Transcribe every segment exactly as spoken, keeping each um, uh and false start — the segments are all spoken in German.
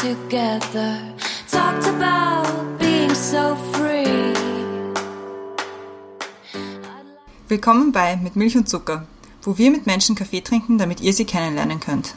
together, talked about being so free. Willkommen bei Mit Milch und Zucker, wo wir mit Menschen Kaffee trinken, damit ihr sie kennenlernen könnt.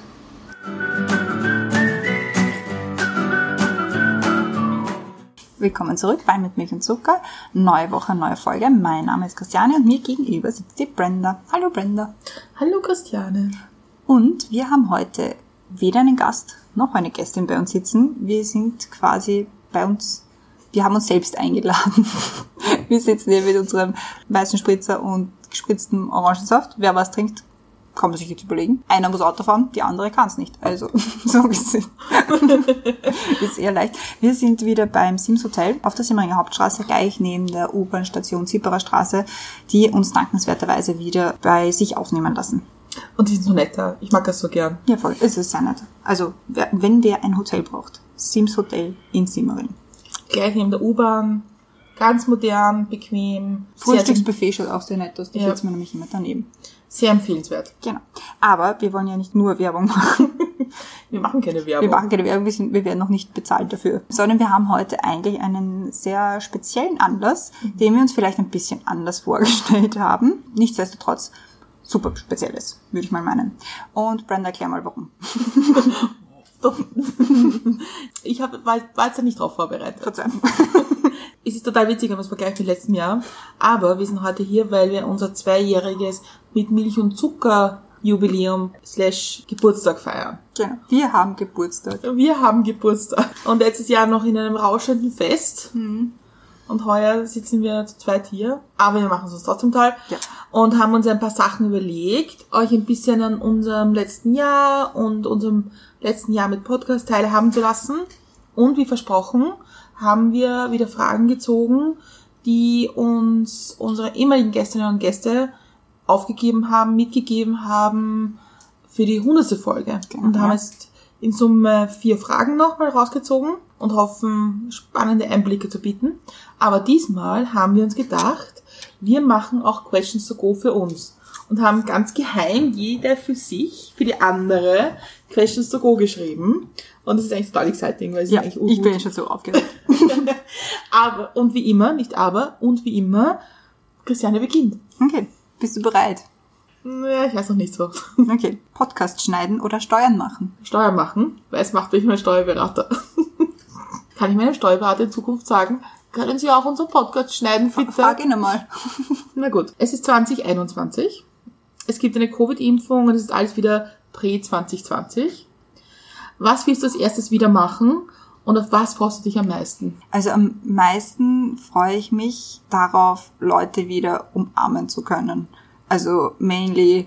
Willkommen zurück bei Mit Milch und Zucker. Neue Woche, neue Folge. Mein Name ist Christiane und mir gegenüber sitzt die Brenda. Hallo Brenda. Hallo Christiane. Und wir haben heute weder einen Gast noch eine Gästin bei uns sitzen. Wir sind quasi bei uns, wir haben uns selbst eingeladen. Wir sitzen hier mit unserem weißen Spritzer und gespritztem Orangensaft. Wer was trinkt, kann man sich jetzt überlegen. Einer muss Auto fahren, die andere kann es nicht. Also, so gesehen. Ist eher leicht. Wir sind wieder beim Sims Hotel auf der Simmeringer Hauptstraße, gleich neben der U-Bahn-Station Zipperer Straße, die uns dankenswerterweise wieder bei sich aufnehmen lassen. Und die sind so netter. Ich mag das so gern. Ja, voll. Es ist sehr nett. Also, wenn wer ein Hotel braucht, Sims Hotel in Simmering. Gleich neben der U-Bahn. Ganz modern, bequem. Frühstücksbuffet schaut auch sehr nett aus. Da ja. sitzen wir nämlich immer daneben. Sehr empfehlenswert. Genau. Aber wir wollen ja nicht nur Werbung machen. Wir machen keine Werbung. Wir machen keine Werbung, wir, sind, wir werden noch nicht bezahlt dafür. Sondern wir haben heute eigentlich einen sehr speziellen Anlass, mhm. den wir uns vielleicht ein bisschen anders vorgestellt haben. Nichtsdestotrotz super spezielles, würde ich mal meinen. Und Brenda, erklär mal warum. Ich hab, war, war jetzt ja nicht drauf vorbereitet. Verzeihung. Es ist total witzig, wenn man es vergleicht mit letztem Jahr. Aber wir sind heute hier, weil wir unser zweijähriges mit Milch und Zucker Jubiläum slash Geburtstag feiern. Genau. Wir haben Geburtstag. Wir haben Geburtstag. Und letztes Jahr noch in einem rauschenden Fest. Mhm. Und heuer sitzen wir zu zweit hier. Aber wir machen es uns trotzdem toll. Ja. Und haben uns ein paar Sachen überlegt, euch ein bisschen an unserem letzten Jahr und unserem letzten Jahr mit Podcast teilhaben zu lassen. Und wie versprochen, haben wir wieder Fragen gezogen, die uns unsere ehemaligen Gästinnen und Gäste aufgegeben haben, mitgegeben haben für die hundertste Folge. Genau. Und haben jetzt in Summe vier Fragen nochmal rausgezogen und hoffen, spannende Einblicke zu bieten. Aber diesmal haben wir uns gedacht, wir machen auch Questions to Go für uns. Und haben ganz geheim jeder für sich, für die andere, Questions to Go geschrieben. Und das ist eigentlich total exciting, weil es ja, ist eigentlich urgut. Ich bin schon so aufgeregt. Aber, und wie immer, nicht aber, und wie immer, Christiane beginnt. Okay, bist du bereit? Ja, ich weiß noch nicht so. Okay, Podcast schneiden oder Steuern machen? Steuern machen, weil es macht mich mein Steuerberater. Kann ich meinem Steuerberater in Zukunft sagen, können Sie auch unseren Podcast schneiden, bitte? Frag ihn einmal. Na gut, es ist zwanzig einundzwanzig. Es gibt eine Covid-Impfung und es ist alles wieder Prä zwanzig zwanzig. Was willst du als erstes wieder machen und auf was freust du dich am meisten? Also am meisten freue ich mich darauf, Leute wieder umarmen zu können. Also mainly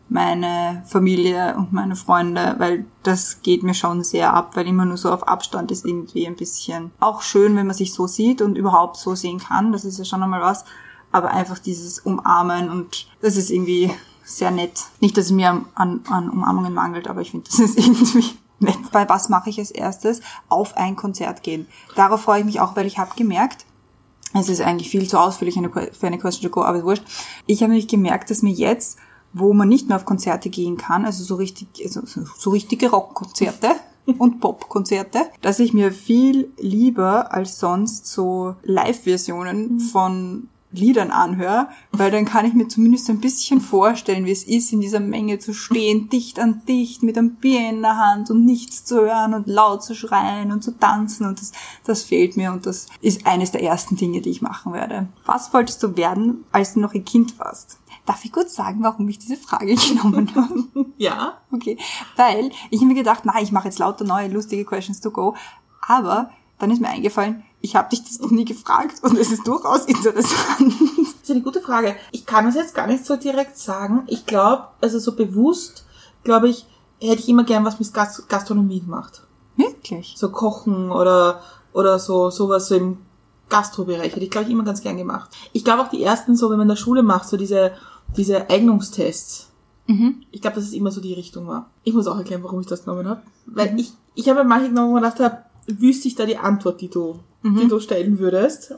meine Familie und meine Freunde, weil das geht mir schon sehr ab, weil immer nur so auf Abstand ist irgendwie ein bisschen auch schön, wenn man sich so sieht und überhaupt so sehen kann. Das ist ja schon einmal was. Aber einfach dieses Umarmen und das ist irgendwie sehr nett. Nicht, dass es mir an, an Umarmungen mangelt, aber ich finde, das ist irgendwie nett. Bei was mache ich als erstes? Auf ein Konzert gehen. Darauf freue ich mich auch, weil ich habe gemerkt, es ist eigentlich viel zu ausführlich für eine Question to Go, aber wurscht. Ich habe nämlich gemerkt, dass mir jetzt, wo man nicht mehr auf Konzerte gehen kann, also so richtig, also so richtige Rockkonzerte und Popkonzerte, dass ich mir viel lieber als sonst so Live-Versionen von Liedern anhöre, weil dann kann ich mir zumindest ein bisschen vorstellen, wie es ist, in dieser Menge zu stehen, dicht an dicht, mit einem Bier in der Hand und nichts zu hören und laut zu schreien und zu tanzen und das, das fehlt mir und das ist eines der ersten Dinge, die ich machen werde. Was wolltest du werden, als du noch ein Kind warst? Darf ich kurz sagen, warum ich diese Frage genommen habe? Ja. Okay, weil ich habe mir gedacht, na, ich mache jetzt lauter neue, lustige Questions to Go, aber dann ist mir eingefallen, ich habe dich das noch nie gefragt und es ist durchaus interessant. Das ist eine gute Frage. Ich kann das jetzt gar nicht so direkt sagen. Ich glaube, also so bewusst, glaube ich, hätte ich immer gern was mit Gast- Gastronomie gemacht. Wirklich? So Kochen oder oder so sowas so im Gastrobereich hätte ich, glaube ich, immer ganz gern gemacht. Ich glaube auch die ersten so, wenn man in der Schule macht, so diese diese Eignungstests. Mhm. Ich glaube, dass es immer so die Richtung war. Ich muss auch erklären, warum ich das genommen habe. Weil mhm. ich ich habe manche genommen, wo ich gedacht habe, wüsste ich da die Antwort, die du, mhm. die du stellen würdest.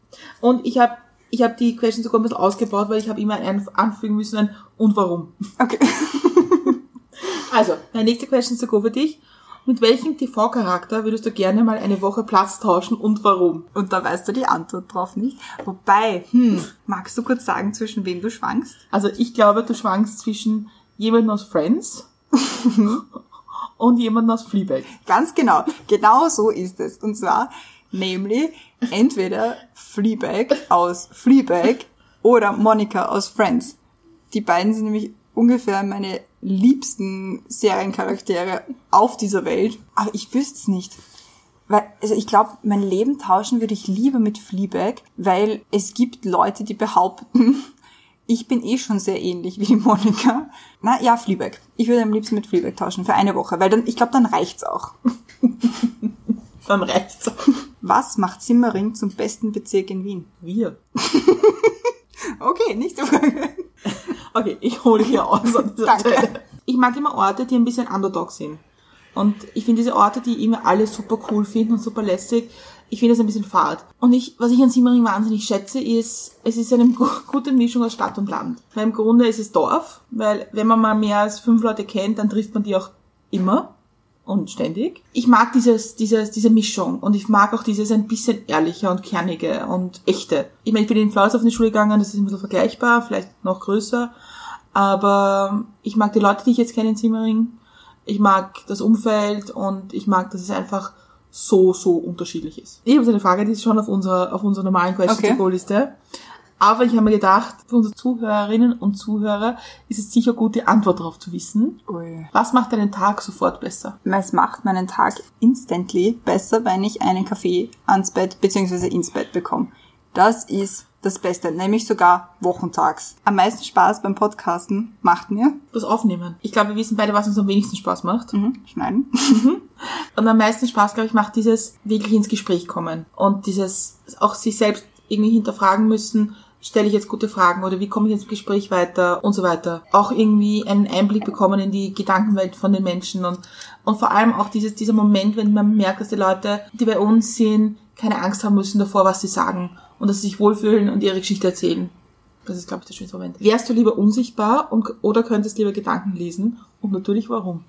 Und ich habe ich habe die Question sogar ein bisschen ausgebaut, weil ich habe immer ein, anfügen müssen ein und warum. Okay. Also, meine nächste Question to Go für dich. Mit welchem T V-Charakter würdest du gerne mal eine Woche Platz tauschen und warum? Und da weißt du die Antwort drauf nicht. Wobei, hm, magst du kurz sagen, zwischen wem du schwankst? Also ich glaube, du schwankst zwischen jemandem aus Friends und jemandem aus Fleabag. Ganz genau. Genau so ist es. Und zwar nämlich entweder Fleabag aus Fleabag oder Monica aus Friends. Die beiden sind nämlich ungefähr meine liebsten Seriencharaktere auf dieser Welt. Aber ich wüsste es nicht. Weil, also ich glaube, mein Leben tauschen würde ich lieber mit Fleabag, weil es gibt Leute, die behaupten, ich bin eh schon sehr ähnlich wie die Monika. Na ja, Fleabag. Ich würde am liebsten mit Fleabag tauschen für eine Woche, weil dann, ich glaube, dann reicht's auch. Dann reicht's auch. Was macht Simmering zum besten Bezirk in Wien? Wir. Okay, nächste Frage. Okay, ich hole hier aus an dieser Danke. Stelle. Ich mag immer Orte, die ein bisschen Underdog sind. Und ich finde diese Orte, die immer alle super cool finden und super lästig, ich finde das ein bisschen fad. Und ich, was ich an Simmering wahnsinnig schätze, ist, es ist eine gute Mischung aus Stadt und Land. Weil im Grunde ist es Dorf, weil wenn man mal mehr als fünf Leute kennt, dann trifft man die auch immer und ständig. Ich mag dieses, dieses, diese Mischung und ich mag auch dieses ein bisschen ehrliche und kernige und echte. Ich meine, ich bin in Flaus auf eine Schule gegangen, das ist ein bisschen vergleichbar, vielleicht noch größer, aber ich mag die Leute, die ich jetzt kenne in Simmering, ich mag das Umfeld und ich mag, dass es einfach so, so unterschiedlich ist. Ich habe so eine Frage, die ist schon auf unserer, auf unserer normalen Question-to-Go-Liste. Aber ich habe mir gedacht, für unsere Zuhörerinnen und Zuhörer ist es sicher gut, die Antwort darauf zu wissen. Ui. Was macht deinen Tag sofort besser? Es macht meinen Tag instantly besser, wenn ich einen Kaffee ans Bett bzw. ins Bett bekomme. Das ist das Beste, nämlich sogar wochentags. Am meisten Spaß beim Podcasten macht mir Das Aufnehmen. Ich glaube, wir wissen beide, was uns am wenigsten Spaß macht. mhm, Schneiden. Und am meisten Spaß, glaube ich, macht dieses wirklich ins Gespräch kommen. Und dieses auch sich selbst irgendwie hinterfragen müssen, stelle ich jetzt gute Fragen oder wie komme ich jetzt im Gespräch weiter und so weiter. Auch irgendwie einen Einblick bekommen in die Gedankenwelt von den Menschen und, und vor allem auch dieses, dieser Moment, wenn man merkt, dass die Leute, die bei uns sind, keine Angst haben müssen davor, was sie sagen und dass sie sich wohlfühlen und ihre Geschichte erzählen. Das ist, glaube ich, der schönste Moment. Wärst du lieber unsichtbar und, oder könntest lieber Gedanken lesen? Und natürlich warum?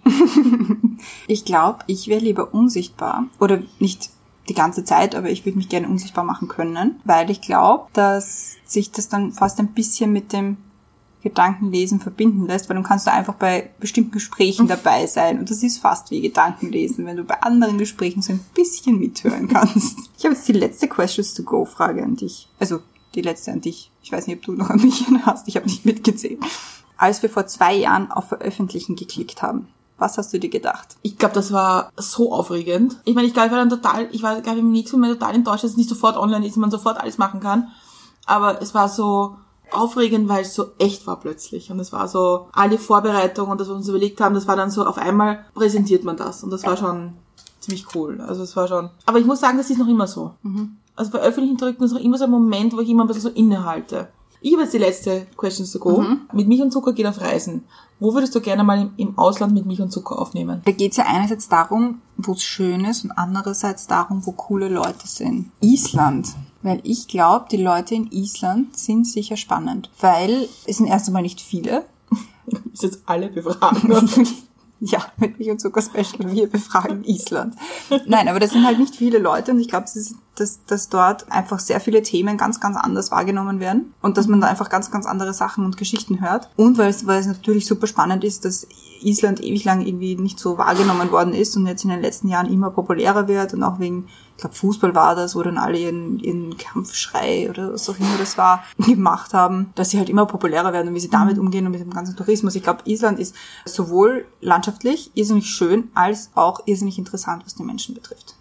Ich glaube, ich wäre lieber unsichtbar oder nicht die ganze Zeit, aber ich würde mich gerne unsichtbar machen können, weil ich glaube, dass sich das dann fast ein bisschen mit dem Gedankenlesen verbinden lässt, weil dann kannst du einfach bei bestimmten Gesprächen dabei sein und das ist fast wie Gedankenlesen, wenn du bei anderen Gesprächen so ein bisschen mithören kannst. Ich habe jetzt die letzte Questions-to-Go-Frage an dich. Also die letzte an dich. Ich weiß nicht, ob du noch an mich hast. Ich habe nicht mitgezählt. Als wir vor zwei Jahren auf Veröffentlichen geklickt haben, was hast du dir gedacht? Ich glaube, das war so aufregend. Ich meine, ich glaube, ich war dann total, ich war, glaube ich, im nächsten Moment total enttäuscht, dass es nicht sofort online ist und man sofort alles machen kann. Aber es war so aufregend, weil es so echt war plötzlich. Und es war so, alle Vorbereitungen und das, was wir uns überlegt haben, das war dann so, auf einmal präsentiert man das. Und das war schon ziemlich cool. Also es war schon, aber ich muss sagen, das ist noch immer so. Mhm. Also bei öffentlichen Drücken ist noch immer so ein Moment, wo ich immer ein bisschen so innehalte. Ich habe jetzt die letzte Questions to Go. Mhm. Mit Milch und Zucker geht auf Reisen. Wo würdest du gerne mal im Ausland mit Milch und Zucker aufnehmen? Da geht es ja einerseits darum, wo es schön ist und andererseits darum, wo coole Leute sind. Island. Weil ich glaube, die Leute in Island sind sicher spannend. Weil es sind erst einmal nicht viele. Ist jetzt alle befragen. Ja, mit Milch und Zucker Special, wir befragen Island. Nein, aber das sind halt nicht viele Leute und ich glaube, dass, dass dort einfach sehr viele Themen ganz, ganz anders wahrgenommen werden und dass man da einfach ganz, ganz andere Sachen und Geschichten hört. Und weil es, weil es natürlich super spannend ist, dass Island ewig lang irgendwie nicht so wahrgenommen worden ist und jetzt in den letzten Jahren immer populärer wird und auch wegen, ich glaube Fußball war das, wo dann alle ihren, ihren Kampfschrei oder was auch immer das war, gemacht haben, dass sie halt immer populärer werden und wie sie damit umgehen und mit dem ganzen Tourismus. Ich glaube, Island ist sowohl landschaftlich irrsinnig schön, als auch irrsinnig interessant, was die Menschen betrifft.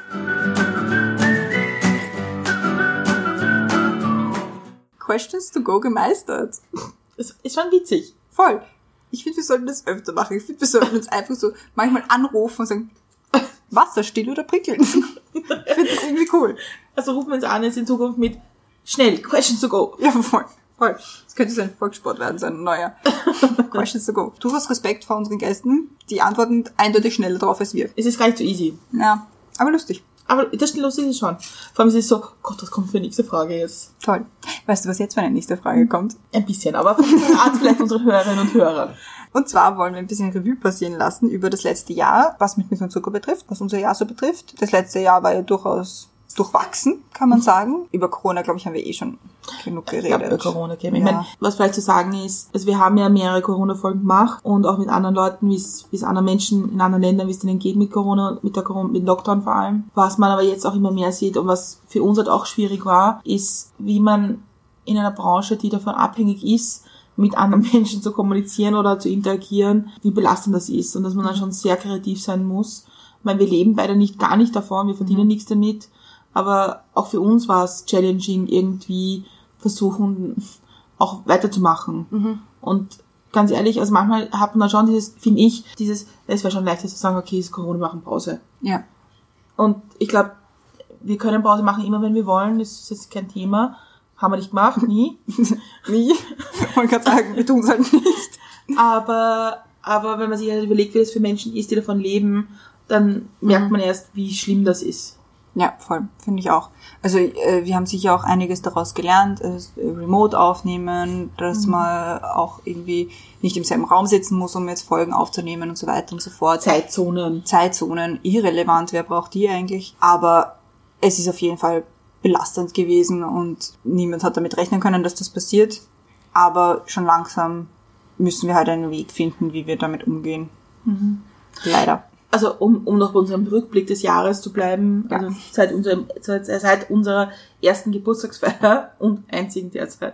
Questions to go gemeistert. Es ist schon witzig. Voll. Ich finde, wir sollten das öfter machen. Ich finde, wir sollten uns einfach so manchmal anrufen und sagen, Wasser, still oder prickeln. Ich finde das irgendwie cool. Also rufen wir uns an jetzt in Zukunft mit schnell, Questions to Go. Ja, voll. voll. Das könnte so ein Volkssport werden, so ein neuer. Questions to Go. Du hast Respekt vor unseren Gästen. Die antworten eindeutig schneller drauf als wir. Es ist gar nicht so easy. Ja, aber lustig. Aber das lustig ist schon. Vor allem ist es so, Gott, was kommt für die nächste Frage jetzt? Toll. Weißt du, was jetzt für eine nächste Frage kommt? Ein bisschen, aber verraten vielleicht unsere Hörerinnen und Hörer. Und zwar wollen wir ein bisschen Revue passieren lassen über das letzte Jahr, was Mit Milch und Zucker betrifft, was unser Jahr so betrifft. Das letzte Jahr war ja durchaus durchwachsen, kann man sagen. Über Corona, glaube ich, haben wir eh schon genug geredet. Ja, über Corona okay. Ja. Ich meine, was vielleicht zu sagen ist, also wir haben ja mehrere Corona-Folgen gemacht und auch mit anderen Leuten, wie es wie es anderen Menschen in anderen Ländern, wie es denen geht mit Corona, mit der Corona, mit Lockdown vor allem. Was man aber jetzt auch immer mehr sieht und was für uns halt auch schwierig war, ist, wie man in einer Branche, die davon abhängig ist, mit anderen Menschen zu kommunizieren oder zu interagieren, wie belastend das ist und dass man dann schon sehr kreativ sein muss. Ich meine, wir leben beide nicht, gar nicht davon, wir verdienen mhm. nichts damit. Aber auch für uns war es challenging, irgendwie versuchen, auch weiterzumachen. Mhm. Und ganz ehrlich, also manchmal hat man dann schon dieses, finde ich, dieses, es wäre schon leichter zu sagen, okay, es ist Corona, wir machen Pause. Ja. Und ich glaube, wir können Pause machen, immer wenn wir wollen, das ist jetzt kein Thema. Haben wir nicht gemacht, nie. Nie. Ich wollte gerade sagen, wir tun es halt nicht. Aber, aber wenn man sich halt überlegt, wie das für Menschen ist, die davon leben, dann merkt man erst, wie schlimm das ist. Ja, voll, finde ich auch. Also äh, wir haben sicher auch einiges daraus gelernt, äh, remote aufnehmen, dass mhm. man auch irgendwie nicht im selben Raum sitzen muss, um jetzt Folgen aufzunehmen und so weiter und so fort. Zeitzonen. Zeitzonen, irrelevant, wer braucht die eigentlich? Aber es ist auf jeden Fall belastend gewesen und niemand hat damit rechnen können, dass das passiert. Aber schon langsam müssen wir halt einen Weg finden, wie wir damit umgehen. Mhm. Leider. Also um, um noch bei unserem Rückblick des Jahres zu bleiben, ja. also seit unserem seit, seit unserer ersten Geburtstagsfeier und einzigen derzeit,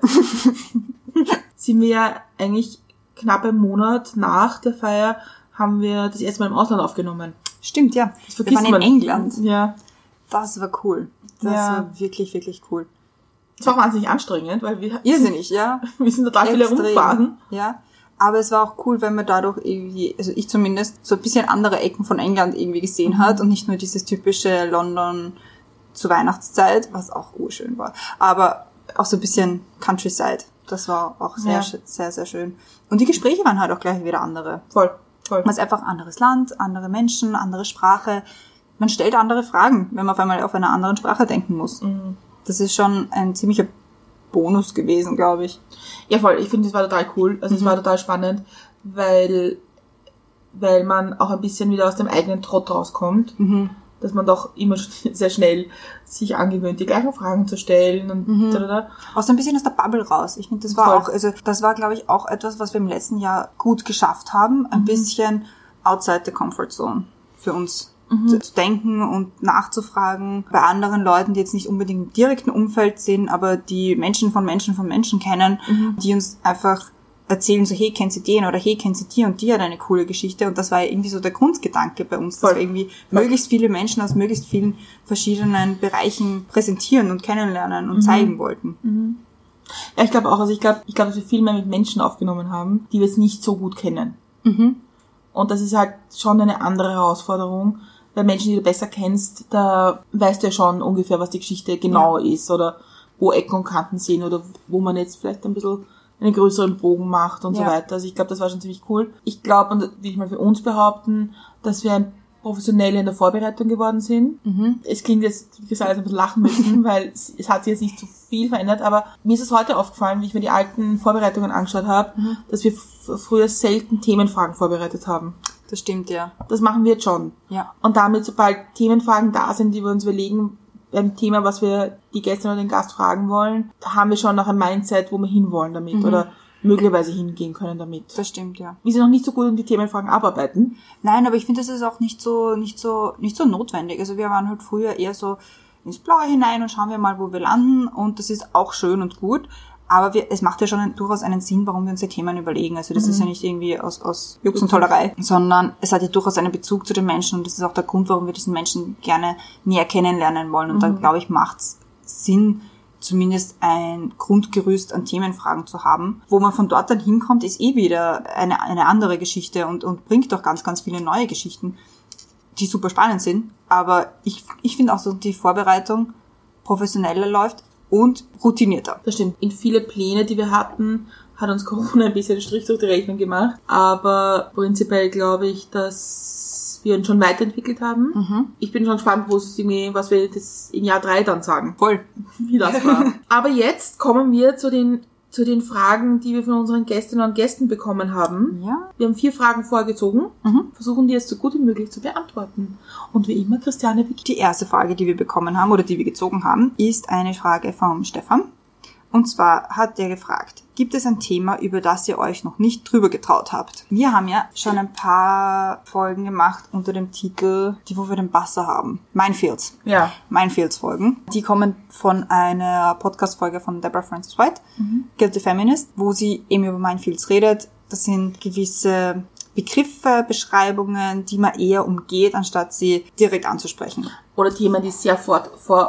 sind wir ja eigentlich knapp einen Monat nach der Feier, haben wir das erste Mal im Ausland aufgenommen. Stimmt, ja. Das wir waren in man. England. Ja. Das war cool. Das ja. war wirklich, wirklich cool. Das war wahnsinnig anstrengend, weil wir... Irrsinnig, ja. Wir sind total viel herumgefahren. Ja. Aber es war auch cool, wenn man dadurch irgendwie, also ich zumindest, so ein bisschen andere Ecken von England irgendwie gesehen hat und nicht nur dieses typische London zur Weihnachtszeit, was auch urschön war, aber auch so ein bisschen Countryside. Das war auch sehr, ja. sehr, sehr schön. Und die Gespräche waren halt auch gleich wieder andere. Voll, voll. Man ist einfach anderes Land, andere Menschen, andere Sprache. Man stellt andere Fragen, wenn man auf einmal auf einer anderen Sprache denken muss. Mhm. Das ist schon ein ziemlicher Bonus gewesen, glaube ich. Ja, voll. Ich finde, es war total cool. Also, mhm. es war total spannend, weil, weil man auch ein bisschen wieder aus dem eigenen Trott rauskommt. Mhm. Dass man doch immer sehr schnell sich angewöhnt, die gleichen Fragen zu stellen und mhm. da, da, da. Auch so ein bisschen aus der Bubble raus. Ich finde, das war voll. auch, also, das war, glaube ich, auch etwas, was wir im letzten Jahr gut geschafft haben. Ein mhm. bisschen outside the comfort zone für uns. Mhm. zu denken und nachzufragen bei anderen Leuten, die jetzt nicht unbedingt im direkten Umfeld sind, aber die Menschen von Menschen von Menschen kennen, mhm. die uns einfach erzählen so, hey, kennst du den oder hey, kennst du die und die hat eine coole Geschichte und das war ja irgendwie so der Grundgedanke bei uns, dass Voll. wir irgendwie Voll. möglichst viele Menschen aus möglichst vielen verschiedenen Bereichen präsentieren und kennenlernen und mhm. zeigen wollten. Mhm. Ja, ich glaube auch, also ich glaube, ich glaube, dass wir viel mehr mit Menschen aufgenommen haben, die wir jetzt nicht so gut kennen. Mhm. Und das ist halt schon eine andere Herausforderung. Bei Menschen, die du besser kennst, da weißt du ja schon ungefähr, was die Geschichte genau ja. ist oder wo Ecken und Kanten sind oder wo man jetzt vielleicht ein bisschen einen größeren Bogen macht und ja. so weiter. Also ich glaube, das war schon ziemlich cool. Ich glaube, und will ich mal für uns behaupten, dass wir ein professionell in der Vorbereitung geworden sind. Mhm. Es klingt jetzt, wie gesagt, ein bisschen lachen müssen, weil es, es hat sich jetzt nicht so viel verändert, aber mir ist es heute aufgefallen, wie ich mir die alten Vorbereitungen angeschaut habe, mhm. dass wir f- früher selten Themenfragen vorbereitet haben. Das stimmt, ja. Das machen wir jetzt schon. Ja. Und damit, sobald Themenfragen da sind, die wir uns überlegen, beim Thema, was wir die Gäste oder den Gast fragen wollen, da haben wir schon noch ein Mindset, wo wir hinwollen damit mhm. oder möglicherweise hingehen können damit. Das stimmt, ja. Wir sind noch nicht so gut um die Themenfragen abarbeiten. Nein, aber ich finde, das ist auch nicht so, nicht so, nicht so notwendig. Also wir waren halt früher eher so ins Blaue hinein und schauen wir mal, wo wir landen und das ist auch schön und gut. Aber wir, es macht ja schon ein, durchaus einen Sinn, warum wir uns die Themen überlegen. Also das mhm. ist ja nicht irgendwie aus, aus Jux und Tollerei, sondern es hat ja durchaus einen Bezug zu den Menschen und das ist auch der Grund, warum wir diesen Menschen gerne näher kennenlernen wollen. Und mhm. dann, glaube ich, macht es Sinn, zumindest ein Grundgerüst an Themenfragen zu haben. Wo man von dort dann hinkommt, ist eh wieder eine, eine andere Geschichte und, und bringt doch ganz, ganz viele neue Geschichten, die super spannend sind. Aber ich, ich finde auch so, die Vorbereitung professioneller läuft und routinierter. Das stimmt. In viele Pläne, die wir hatten, hat uns Corona ein bisschen Strich durch die Rechnung gemacht. Aber prinzipiell glaube ich, dass wir uns schon weiterentwickelt haben. Mhm. Ich bin schon gespannt, wo es irgendwie, was wir das in Jahr drei dann sagen. Voll. Wie das war. Aber jetzt kommen wir zu den zu den Fragen, die wir von unseren Gästinnen und Gästen bekommen haben. Ja. Wir haben vier Fragen vorgezogen, Mhm. versuchen die jetzt so gut wie möglich zu beantworten. Und wie immer, Christiane beginnt. Die erste Frage, die wir bekommen haben oder die wir gezogen haben, ist eine Frage vom Stefan. Und zwar hat er gefragt, gibt es ein Thema, über das ihr euch noch nicht drüber getraut habt? Wir haben ja schon ein paar Folgen gemacht unter dem Titel, die wo wir den Basser haben. Minefields. Ja. Minefields-Folgen. Die kommen von einer Podcast-Folge von Deborah Francis White, mhm. Guilty Feminist, wo sie eben über Minefields redet. Das sind gewisse Begriffe, Beschreibungen, die man eher umgeht, anstatt sie direkt anzusprechen. Oder Themen, die sehr vor,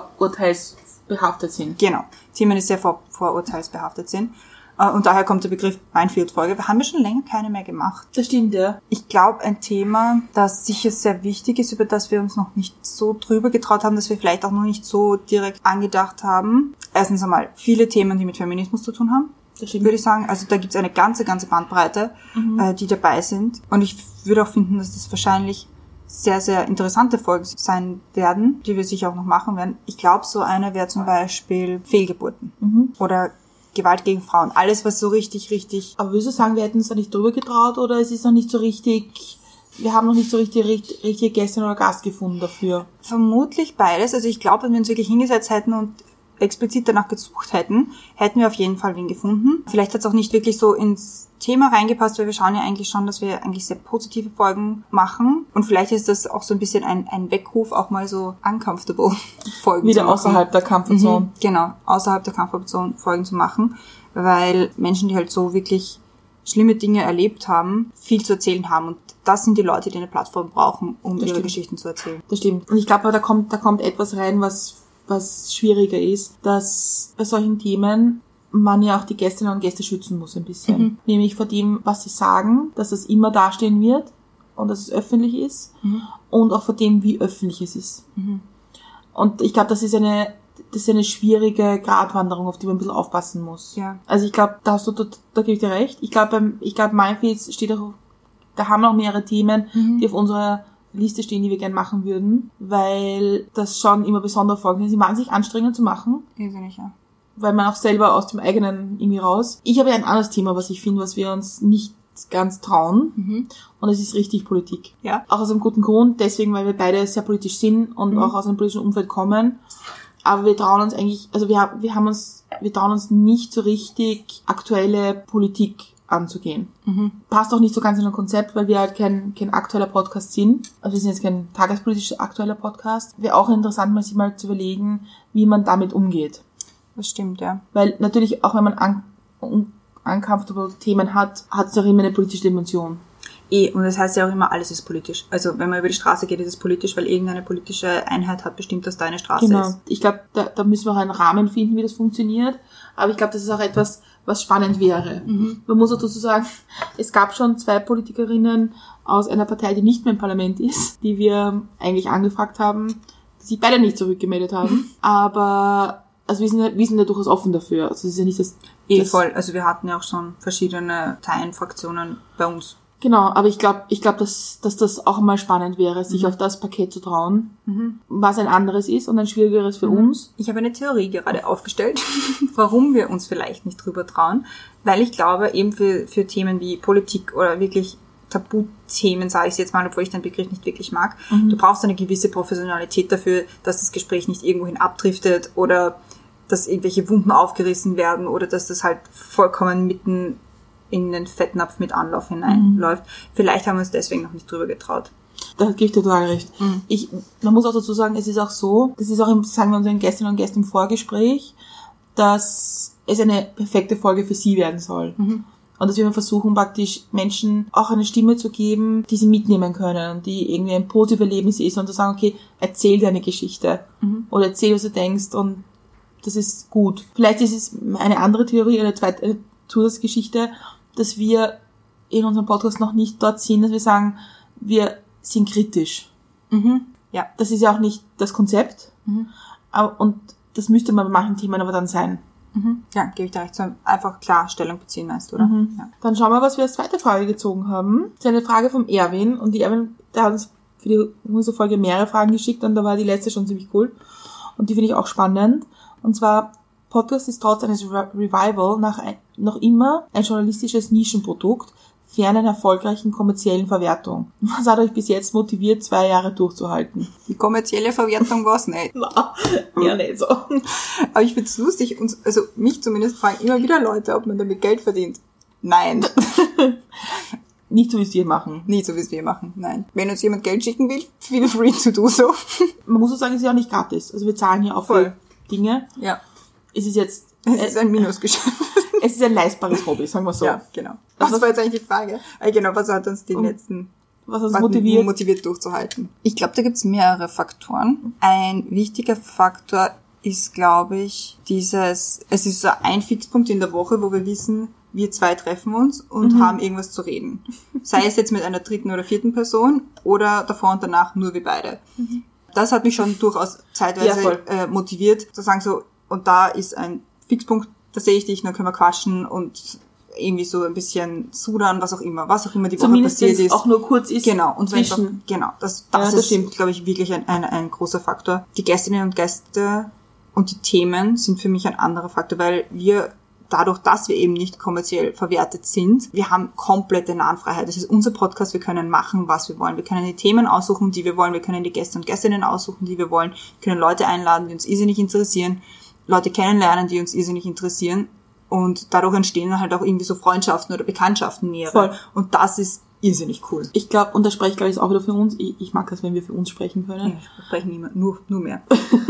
vorurteilsbehaftet sind. Genau. Themen, die sehr vor, vorurteilsbehaftet sind. Und daher kommt der Begriff Minefield-Folge. Wir haben ja schon länger keine mehr gemacht. Das stimmt, ja. Ich glaube, ein Thema, das sicher sehr wichtig ist, über das wir uns noch nicht so drüber getraut haben, dass wir vielleicht auch noch nicht so direkt angedacht haben. Erstens einmal viele Themen, die mit Feminismus zu tun haben. Das stimmt. Würde ich sagen. Also da gibt es eine ganze, ganze Bandbreite, mhm. äh, die dabei sind. Und ich würde auch finden, dass das wahrscheinlich sehr, sehr interessante Folgen sein werden, die wir sicher auch noch machen werden. Ich glaube, so eine wäre zum Beispiel Fehlgeburten mhm. oder Gewalt gegen Frauen. Alles, was so richtig, richtig... Aber würdest du sagen, wir hätten uns da nicht drüber getraut oder es ist noch nicht so richtig... Wir haben noch nicht so richtig richtige Gästin oder Gast gefunden dafür? Vermutlich beides. Also ich glaube, wenn wir uns wirklich hingesetzt hätten und explizit danach gesucht hätten, hätten wir auf jeden Fall wen gefunden. Vielleicht hat es auch nicht wirklich so ins Thema reingepasst, weil wir schauen ja eigentlich schon, dass wir eigentlich sehr positive Folgen machen. Und vielleicht ist das auch so ein bisschen ein, ein Weckruf, auch mal so uncomfortable Folgen Wieder zu machen. außerhalb der Comfortzone. Mhm, genau, außerhalb der Comfortzone Folgen zu machen, weil Menschen, die halt so wirklich schlimme Dinge erlebt haben, viel zu erzählen haben. Und das sind die Leute, die eine Plattform brauchen, um das ihre stimmt. Geschichten zu erzählen. Das stimmt. Und ich glaube, da kommt, da kommt etwas rein, was was schwieriger ist, dass bei solchen Themen man ja auch die Gästinnen und Gäste schützen muss ein bisschen. Mhm. Nämlich vor dem, was sie sagen, dass es immer dastehen wird und dass es öffentlich ist mhm. und auch vor dem, wie öffentlich es ist. Mhm. Und ich glaube, das ist eine das ist eine schwierige Gratwanderung, auf die man ein bisschen aufpassen muss. Ja. Also ich glaube, da hast du, da, da gebe ich dir recht. Ich glaube, beim, ich glaube, Minefields steht auch, da haben wir auch mehrere Themen, mhm. die auf unserer Liste stehen, die wir gerne machen würden, weil das schon immer besondere Folgen sind. Sie machen sich anstrengend zu machen. Irrsinnig, ja. Weil man auch selber aus dem eigenen irgendwie raus. Ich habe ja ein anderes Thema, was ich finde, was wir uns nicht ganz trauen. Mhm. Und es ist richtig Politik. Ja. Auch aus einem guten Grund, deswegen, weil wir beide sehr politisch sind und mhm. auch aus einem politischen Umfeld kommen. Aber wir trauen uns eigentlich, also wir haben, wir haben uns, wir trauen uns nicht so richtig aktuelle Politik anzugehen. Mhm. Passt auch nicht so ganz in ein Konzept, weil wir halt kein, kein aktueller Podcast sind. Also wir sind jetzt kein tagespolitisch aktueller Podcast. Wäre auch interessant, mal sich mal zu überlegen, wie man damit umgeht. Das stimmt, ja. Weil natürlich, auch wenn man un- un- uncomfortable Themen hat, hat es auch immer eine politische Dimension. Eh, und das heißt ja auch immer, alles ist politisch. Also wenn man über die Straße geht, ist es politisch, weil irgendeine politische Einheit hat bestimmt, dass da eine Straße genau. ist. Ich glaube, da, da müssen wir auch einen Rahmen finden, wie das funktioniert. Aber ich glaube, das ist auch etwas, was spannend wäre. Mhm. Man muss auch dazu sagen, es gab schon zwei Politikerinnen aus einer Partei, die nicht mehr im Parlament ist, die wir eigentlich angefragt haben, die sich beide nicht zurückgemeldet haben. Mhm. Aber also wir sind, ja, wir sind ja durchaus offen dafür. Also es ist ja nicht das... Eh, das voll. Also wir hatten ja auch schon verschiedene Parteienfraktionen bei uns. Genau, aber ich glaube, ich glaube, dass, dass das auch mal spannend wäre, sich mhm. auf das Paket zu trauen, mhm. was ein anderes ist und ein schwierigeres für mhm. uns. Ich habe eine Theorie gerade aufgestellt, warum wir uns vielleicht nicht drüber trauen, weil ich glaube, eben für, für Themen wie Politik oder wirklich Tabuthemen, sage ich jetzt mal, obwohl ich den Begriff nicht wirklich mag, mhm. du brauchst eine gewisse Professionalität dafür, dass das Gespräch nicht irgendwohin abdriftet oder dass irgendwelche Wunden aufgerissen werden oder dass das halt vollkommen mitten in den Fettnapf mit Anlauf hineinläuft. Mhm. Vielleicht haben wir uns deswegen noch nicht drüber getraut. Da gebe ich dir total recht. Mhm. Ich, man muss auch dazu sagen, es ist auch so, das ist auch, im, sagen wir unseren Gästinnen und Gästen im Vorgespräch, dass es eine perfekte Folge für sie werden soll. Mhm. Und dass wir versuchen, praktisch Menschen auch eine Stimme zu geben, die sie mitnehmen können und die irgendwie ein positives Erlebnis ist und zu sagen, okay, erzähl deine Geschichte. Mhm. Oder erzähl, was du denkst und das ist gut. Vielleicht ist es eine andere Theorie, eine zweite eine Zusatzgeschichte, dass wir in unserem Podcast noch nicht dort sind, dass wir sagen, wir sind kritisch. Mhm. Ja. Das ist ja auch nicht das Konzept. Mhm. Aber, und das müsste man bei manchen Themen aber dann sein. Mhm. Ja, gebe ich dir recht. So einfach klar Stellung beziehen, meinst du, oder? Mhm. Ja. Dann schauen wir, was wir als zweite Frage gezogen haben. Das ist eine Frage vom Erwin. Und die Erwin, der hat uns für die, unsere Folge mehrere Fragen geschickt und da war die letzte schon ziemlich cool. Und die finde ich auch spannend. Und zwar, Podcast ist trotz eines Re- Revival nach ein, noch immer ein journalistisches Nischenprodukt für einen erfolgreichen kommerziellen Verwertung. Was hat euch bis jetzt motiviert, zwei Jahre durchzuhalten? Die kommerzielle Verwertung war es nicht. Ja, nicht so. Aber ich find's lustig, und also mich zumindest fragen immer wieder Leute, ob man damit Geld verdient. Nein. Nicht so, wie es wir machen. Nicht so, wie es wir machen, nein. Wenn uns jemand Geld schicken will, feel free to do so. Man muss auch sagen, es ist ja auch nicht gratis. Also wir zahlen hier auch Voll. für Dinge. Ja. Es ist jetzt... Es ist ein Minusgeschäft. Es ist ein leistbares Hobby, sagen wir so. Ja, genau. Was war jetzt eigentlich die Frage? Ah, genau, was hat uns die Um, letzten... Was hat uns was motiviert? motiviert durchzuhalten? Ich glaube, da gibt's mehrere Faktoren. Ein wichtiger Faktor ist, glaube ich, dieses... Es ist so ein Fixpunkt in der Woche, wo wir wissen, wir zwei treffen uns und mhm. haben irgendwas zu reden. Sei es jetzt mit einer dritten oder vierten Person oder davor und danach nur wir beide. Mhm. Das hat mich schon durchaus zeitweise ja, äh, motiviert, zu sagen so, und da ist ein Fixpunkt, da sehe ich dich, dann können wir quatschen und irgendwie so ein bisschen sudern, was auch immer, was auch immer die Woche Zumindest passiert ist. auch nur kurz ist. Genau, und wenn auch, zwischen. genau, das, das, Ja, das ist, stimmt. glaube ich, wirklich ein, ein, ein großer Faktor. Die Gästinnen und Gäste und die Themen sind für mich ein anderer Faktor, weil wir dadurch, dass wir eben nicht kommerziell verwertet sind, wir haben komplette Nahenfreiheit. Das ist unser Podcast, wir können machen, was wir wollen. Wir können die Themen aussuchen, die wir wollen. Wir können die Gäste und Gästinnen aussuchen, die wir wollen. Wir können Leute einladen, die uns irrsinnig interessieren. Leute kennenlernen, die uns irrsinnig interessieren. Und dadurch entstehen halt auch irgendwie so Freundschaften oder Bekanntschaften näher. Voll. Und das ist irrsinnig cool. Ich glaube, und da spreche ich, glaube ich, auch wieder für uns. Ich, ich mag das, wenn wir für uns sprechen können. Ja, wir sprechen niemand, nur, nur mehr.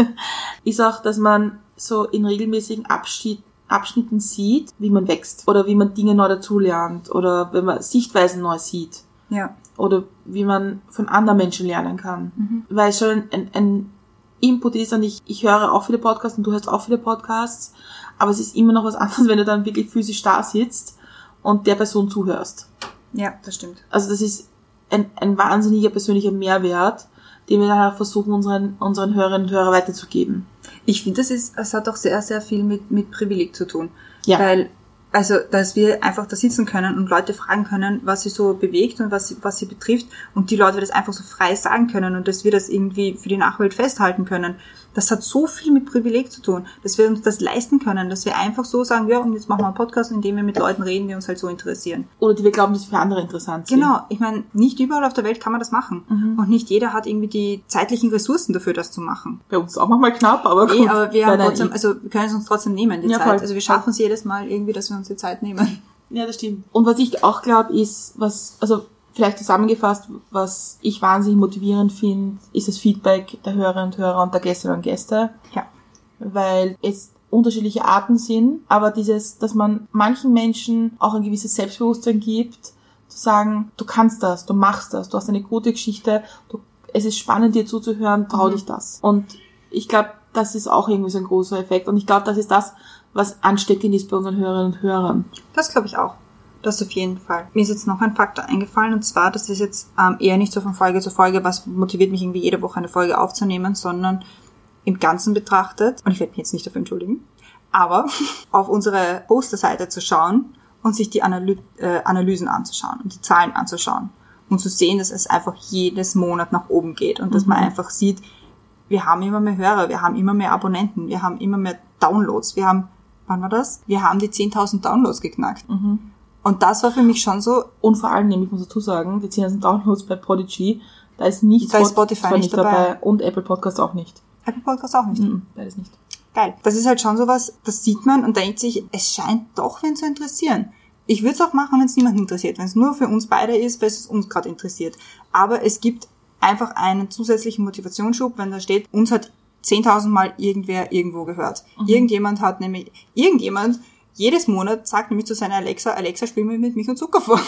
Ist auch, dass man so in regelmäßigen Abschied Abschnitten sieht, wie man wächst oder wie man Dinge neu dazulernt oder wenn man Sichtweisen neu sieht. Ja. Oder wie man von anderen Menschen lernen kann. Mhm. Weil es schon ein, ein Input ist und ich, ich höre auch viele Podcasts und du hörst auch viele Podcasts, aber es ist immer noch was anderes, wenn du dann wirklich physisch da sitzt und der Person zuhörst. Ja, das stimmt. Also das ist ein, ein wahnsinniger persönlicher Mehrwert, den wir dann auch versuchen, unseren, unseren Hörerinnen und Hörern weiterzugeben. Ich finde, das ist, es hat auch sehr, sehr viel mit, mit Privileg zu tun. Ja. Weil, also, dass wir einfach da sitzen können und Leute fragen können, was sie so bewegt und was sie, was sie betrifft, und die Leute das einfach so frei sagen können und dass wir das irgendwie für die Nachwelt festhalten können. Das hat so viel mit Privileg zu tun, dass wir uns das leisten können, dass wir einfach so sagen, ja, und jetzt machen wir einen Podcast, in dem wir mit Leuten reden, die uns halt so interessieren. Oder die wir glauben, dass für andere interessant sind. Genau, ich meine, nicht überall auf der Welt kann man das machen. Mhm. Und nicht jeder hat irgendwie die zeitlichen Ressourcen dafür, das zu machen. Bei uns auch manchmal knapp, aber gut. Nee, aber wir haben nein, trotzdem, nein, also wir können es uns trotzdem nehmen, die ja, Zeit. voll. Also wir schaffen es jedes Mal irgendwie, dass wir uns die Zeit nehmen. Ja, das stimmt. Und was ich auch glaube, ist, was, also vielleicht zusammengefasst, was ich wahnsinnig motivierend finde, ist das Feedback der Hörerinnen und Hörer und der Gästinnen und Gäste. Ja. Weil es unterschiedliche Arten sind, aber dieses, dass man manchen Menschen auch ein gewisses Selbstbewusstsein gibt, zu sagen, du kannst das, du machst das, du hast eine gute Geschichte, du, es ist spannend, dir zuzuhören, trau mhm. dich das. Und ich glaube, das ist auch irgendwie so ein großer Effekt. Und ich glaube, das ist das, was ansteckend ist bei unseren Hörerinnen und Hörern. Das glaube ich auch. Das auf jeden Fall. Mir ist jetzt noch ein Faktor eingefallen, und zwar, das ist jetzt ähm, eher nicht so von Folge zu Folge, was motiviert mich irgendwie jede Woche eine Folge aufzunehmen, sondern im Ganzen betrachtet, und ich werde mich jetzt nicht dafür entschuldigen, aber auf unsere Posterseite zu schauen und sich die Analy- äh, Analysen anzuschauen und die Zahlen anzuschauen und zu sehen, dass es einfach jedes Monat nach oben geht und dass mhm. man einfach sieht, wir haben immer mehr Hörer, wir haben immer mehr Abonnenten, wir haben immer mehr Downloads, wir haben, wann war das? Wir haben die zehntausend Downloads geknackt. Mhm. Und das war für mich schon so. Und vor allem, nämlich, muss ich dazu sagen, die zehntausend Downloads bei Prodigy, da ist nicht da ist Spotify nicht, nicht dabei. dabei und Apple Podcasts auch nicht. Apple Podcasts auch nicht? Mhm, beides nicht. Geil. Das ist halt schon sowas, das sieht man und denkt sich, es scheint doch wen zu interessieren. Ich würde es auch machen, wenn es niemanden interessiert, wenn es nur für uns beide ist, weil es uns gerade interessiert. Aber es gibt einfach einen zusätzlichen Motivationsschub, wenn da steht, uns hat zehntausend Mal irgendwer irgendwo gehört. Mhm. Irgendjemand hat nämlich, irgendjemand jedes Monat sagt nämlich zu seiner Alexa, Alexa, spiel mir mit Milch und Zucker vor.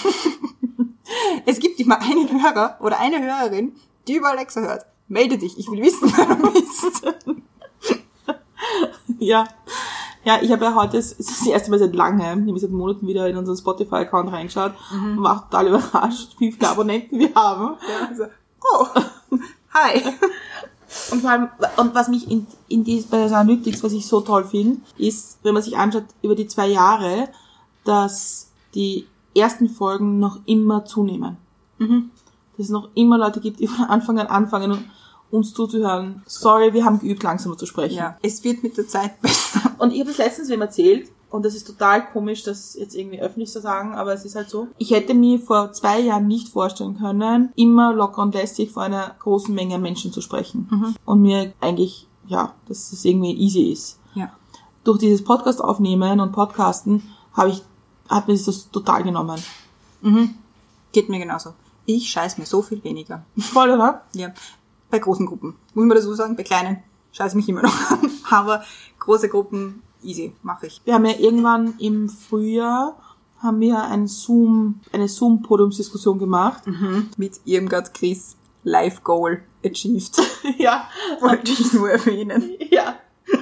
Es gibt immer einen Hörer oder eine Hörerin, die über Alexa hört. Melde dich, ich will wissen, wer du bist. Ja. Ja, ich habe ja heute, es ist das erste Mal seit langem, nämlich seit Monaten wieder in unseren Spotify-Account reingeschaut mhm. und war total überrascht, wie viele Abonnenten wir haben. Ja, also, oh, hi. Und vor allem, und was mich in, in die, bei der Analytics, was ich so toll finde, ist, wenn man sich anschaut, über die zwei Jahre, dass die ersten Folgen noch immer zunehmen. Mhm. Dass es noch immer Leute gibt, die von Anfang an anfangen, uns zuzuhören. Sorry, wir haben geübt, langsamer zu sprechen. Ja, es wird mit der Zeit besser. Und ich habe das letztens wem erzählt und das ist total komisch, das jetzt irgendwie öffentlich zu sagen, aber es ist halt so. Ich hätte mir vor zwei Jahren nicht vorstellen können, immer locker und lästig vor einer großen Menge Menschen zu sprechen. Mhm. Und mir eigentlich, ja, dass es irgendwie easy ist. Ja. Durch dieses Podcast aufnehmen und Podcasten habe ich, hat mir das total genommen. Mhm. Geht mir genauso. Ich scheiß mir so viel weniger. Voll, oder? Ja. Bei großen Gruppen. Muss man das so sagen? Bei kleinen scheiß mich immer noch an. Aber große Gruppen, easy, mache ich. Wir haben ja irgendwann im Frühjahr haben wir ein Zoom, eine Zoom-Podiumsdiskussion gemacht. Mhm. Mit Irmgard Chris Life Goal achieved. Ja. Wollte ich nur erwähnen. Ja.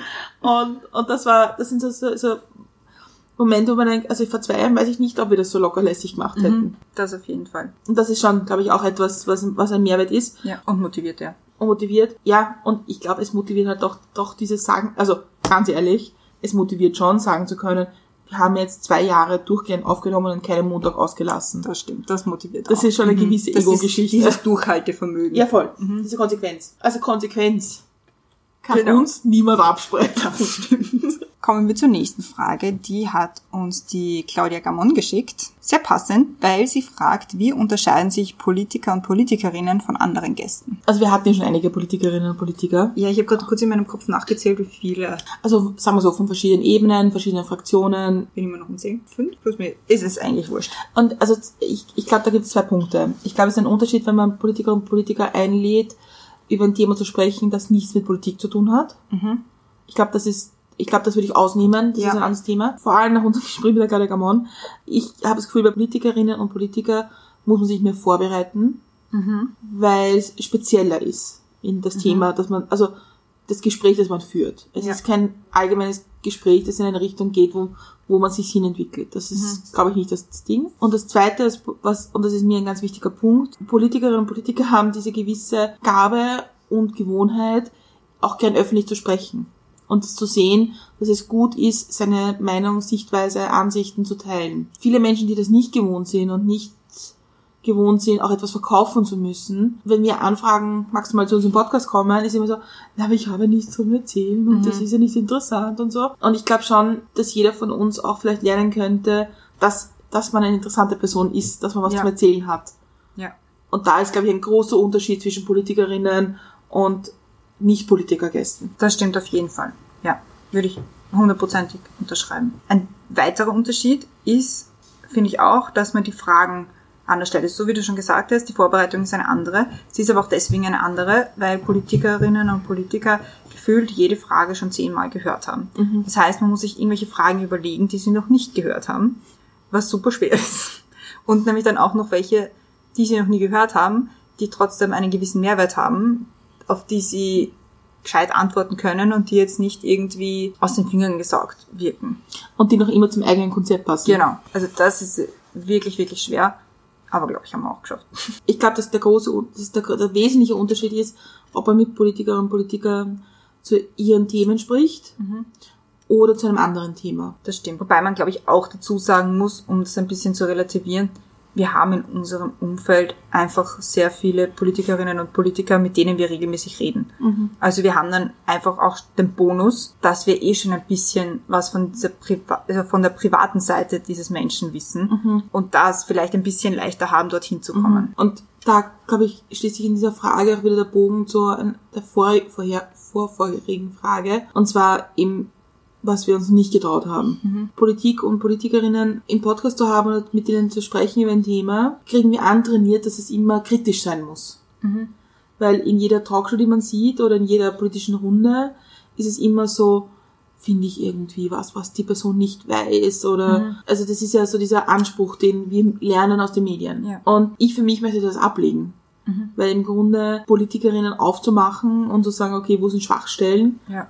Und, und das war, das sind so, so, so Momente, wo man denkt, also vor zwei Jahren weiß ich nicht, ob wir das so lockerlässig gemacht hätten. Mhm. Das auf jeden Fall. Und das ist schon, glaube ich, auch etwas, was, was ein Mehrwert ist. Ja. Und motiviert, ja. Und motiviert, ja. Und ich glaube, es motiviert halt doch, doch dieses Sagen, also ganz ehrlich, es motiviert schon, sagen zu können, wir haben jetzt zwei Jahre durchgehend aufgenommen und keinen Montag ausgelassen. Das stimmt, das motiviert Das auch. ist schon eine gewisse mhm. Ego-Geschichte. Dieses Durchhaltevermögen. Ja, voll. Mhm. Diese Konsequenz. Also Konsequenz kann Genau. uns niemand absprechen. Das stimmt. Kommen wir zur nächsten Frage. Die hat uns die Claudia Gamon geschickt. Sehr passend, weil sie fragt, wie unterscheiden sich Politiker und Politikerinnen von anderen Gästen? Also wir hatten ja schon einige Politikerinnen und Politiker. Ja, ich habe gerade kurz in meinem Kopf nachgezählt, wie viele. Also sagen wir so, von verschiedenen Ebenen, verschiedenen Fraktionen. Bin immer noch um zehn? Fünf? Plus mir ist es eigentlich wurscht. Und also ich, ich glaube, da gibt es zwei Punkte. Ich glaube, es ist ein Unterschied, wenn man Politiker und Politiker einlädt, über ein Thema zu sprechen, das nichts mit Politik zu tun hat. Mhm. Ich glaube, das ist, ich glaube, das würde ich ausnehmen. Das Ja. ist ein anderes Thema. Vor allem nach unserem Gespräch mit der Claudia Gamon. Ich habe das Gefühl, bei Politikerinnen und Politiker muss man sich mehr vorbereiten, Mhm. weil es spezieller ist in das Mhm. Thema, dass man, also das Gespräch, das man führt. Es Ja. ist kein allgemeines Gespräch, das in eine Richtung geht, wo, wo man sich hinentwickelt. Das ist, Mhm. glaube ich, nicht das Ding. Und das Zweite, ist, was, und das ist mir ein ganz wichtiger Punkt, Politikerinnen und Politiker haben diese gewisse Gabe und Gewohnheit, auch gern öffentlich zu sprechen. Und zu sehen, dass es gut ist, seine Meinung, Sichtweise, Ansichten zu teilen. Viele Menschen, die das nicht gewohnt sind und nicht gewohnt sind, auch etwas verkaufen zu müssen. Wenn wir anfragen, magst du mal zu unserem Podcast kommen, ist immer so, na, aber ich habe nichts zu erzählen und Mhm. das ist ja nicht interessant und so. Und ich glaube schon, dass jeder von uns auch vielleicht lernen könnte, dass, dass man eine interessante Person ist, dass man was Ja. zu erzählen hat. Ja. Und da ist, glaube ich, ein großer Unterschied zwischen Politikerinnen und Nicht-Politikergästen. Das stimmt auf jeden Fall. Ja, würde ich hundertprozentig unterschreiben. Ein weiterer Unterschied ist, finde ich auch, dass man die Fragen anders stellt. So wie du schon gesagt hast, die Vorbereitung ist eine andere. Sie ist aber auch deswegen eine andere, weil Politikerinnen und Politiker gefühlt jede Frage schon zehnmal gehört haben. Mhm. Das heißt, man muss sich irgendwelche Fragen überlegen, die sie noch nicht gehört haben, was super schwer ist. Und nämlich dann auch noch welche, die sie noch nie gehört haben, die trotzdem einen gewissen Mehrwert haben, auf die sie gescheit antworten können und die jetzt nicht irgendwie aus den Fingern gesaugt wirken. Und die noch immer zum eigenen Konzept passen. Genau. Also das ist wirklich, wirklich schwer. Aber glaube ich, haben wir auch geschafft. Ich glaube, dass der große, dass der, der wesentliche Unterschied ist, ob man mit Politikerinnen und Politikern zu ihren Themen spricht Mhm. oder zu einem anderen Thema. Das stimmt. Wobei man, glaube ich, auch dazu sagen muss, um das ein bisschen zu relativieren, wir haben in unserem Umfeld einfach sehr viele Politikerinnen und Politiker, mit denen wir regelmäßig reden. Mhm. Also wir haben dann einfach auch den Bonus, dass wir eh schon ein bisschen was von dieser Priva- also von der privaten Seite dieses Menschen wissen Mhm. und das vielleicht ein bisschen leichter haben, dorthin zu kommen. Und da, glaube ich, schließt sich in dieser Frage auch wieder der Bogen zur der vor, vorher, vorvorigen Frage. Und zwar eben, was wir uns nicht getraut haben. Mhm. Politik und Politikerinnen im Podcast zu haben und mit ihnen zu sprechen über ein Thema, kriegen wir antrainiert, dass es immer kritisch sein muss. Mhm. Weil in jeder Talkshow, die man sieht, oder in jeder politischen Runde, ist es immer so, finde ich irgendwie was, was die Person nicht weiß, oder, Mhm. also das ist ja so dieser Anspruch, den wir lernen aus den Medien. Ja. Und ich für mich möchte das ablegen. Mhm. Weil im Grunde Politikerinnen aufzumachen und zu sagen, okay, wo sind Schwachstellen, Ja.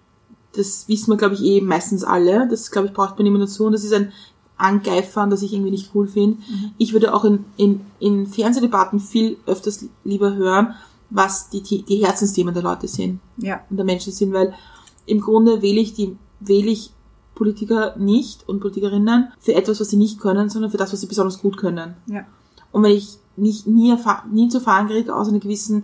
das wissen wir, glaube ich, eh meistens alle. Das, glaube ich, braucht man immer dazu. Und das ist ein Angeifern, das ich irgendwie nicht cool finde. Mhm. Ich würde auch in, in, in Fernsehdebatten viel öfters lieber hören, was die, die Herzensthemen der Leute sind Ja. und der Menschen sind, weil im Grunde wähle ich die, wähle ich Politiker nicht und Politikerinnen für etwas, was sie nicht können, sondern für das, was sie besonders gut können. Ja. Und wenn ich nicht, nie, erfahr- nie zu erfahren kriege aus einer gewissen